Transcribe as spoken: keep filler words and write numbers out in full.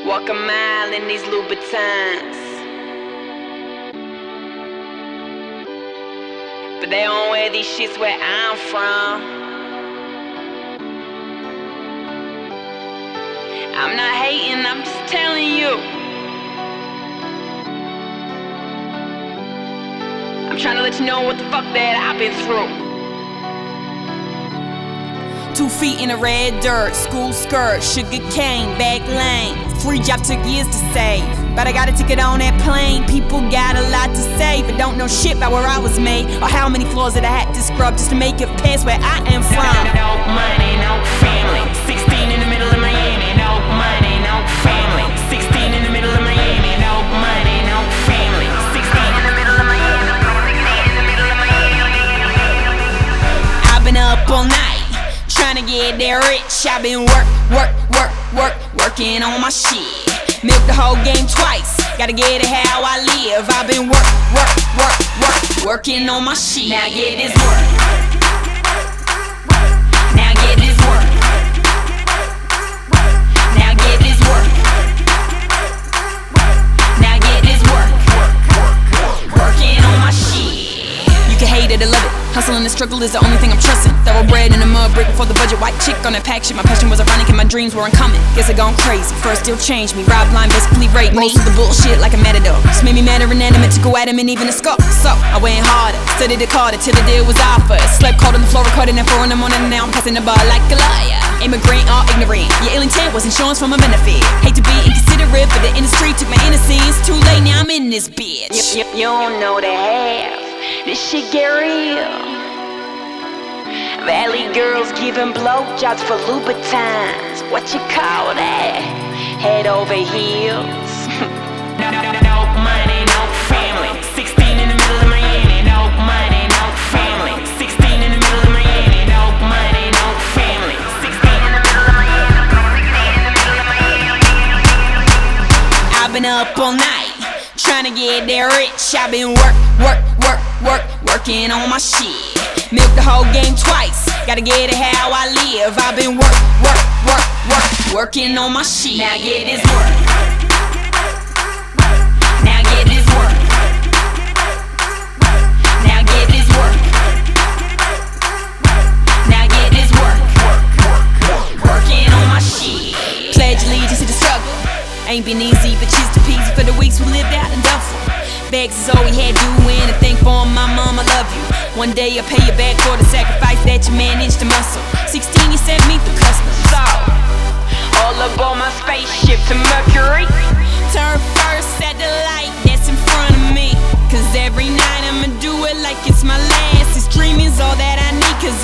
Walk a mile in these Louboutins, but they don't wear these shits where I'm from. I'm not hating, I'm just telling you. I'm trying to let you know what the fuck that I've been through. Two feet in the red dirt, school skirt, sugar cane, back lane. Free job took years to save, but I got a ticket on that plane. People got a lot to say, but don't know shit about where I was made, or how many floors that I had to scrub just to make it past where I am from. No money, no family. Sixteen in the middle of Miami. No money, no family. Sixteen in the middle of Miami. No money, no family. Sixteen in the middle of Miami. I've been up all night trying to get there rich. I've been work, work, work, work, working on my shit. Milk the whole game twice, gotta get it how I live. I've been work, work, work, work, working on my shit. Now get this work. Now get this work. Now get this work. Now get this work. Working on my shit. You can hate it or love it. Hustle and the struggle is the only thing I'm trusting. Thoroughbred in a mud brick before the budget. White chick on that pack shit. My passion was ironic and my dreams were uncommon. Guess I gone crazy. First still changed me. Rob line basically raped me. Most of the bullshit like a matador. Just made me mad or inanimate to go at him and even a scope. So I went harder, studied the Carter till the deal was offered. Slept cold on the floor, recording at four in the morning, and now I'm passing the bar like a liar. Immigrant or ignorant, your ill intent was insurance from a benefit. Hate to be inconsiderate, but the industry took my innocence. Too late, now I'm in this bitch. You, you, you don't know the half. This shit get real. Valley girls giving blowjobs for Louboutins. What you call that? Head over heels. no, no, no, no money, no family. Sixteen in the middle of Miami. No money, no family. Sixteen in the middle of Miami. No money, no family. Sixteen in the middle of Miami. I've been up all night trying to get there rich. I've been work, work, work, work, working on my shit. Milk the whole game twice, gotta get it how I live. I've been work, work, work, work, working on my shit. Now get this work. Now get this work. Now get this work. Now get this work. Working on my shit. Pledge allegiance to the struggle. Ain't been easy, but cheese to peasy for the weeks we lived out in Duffel. Bags is all we had doing, and think for my mom, I love you. One day I'll pay you back for the sacrifice that you managed to muscle. Sixteen, you sent me through customs. So, all aboard my spaceship to Mercury. Turn first at the light that's in front of me. Cause every night I'ma do it like it's my last. This dream is all that I need, cause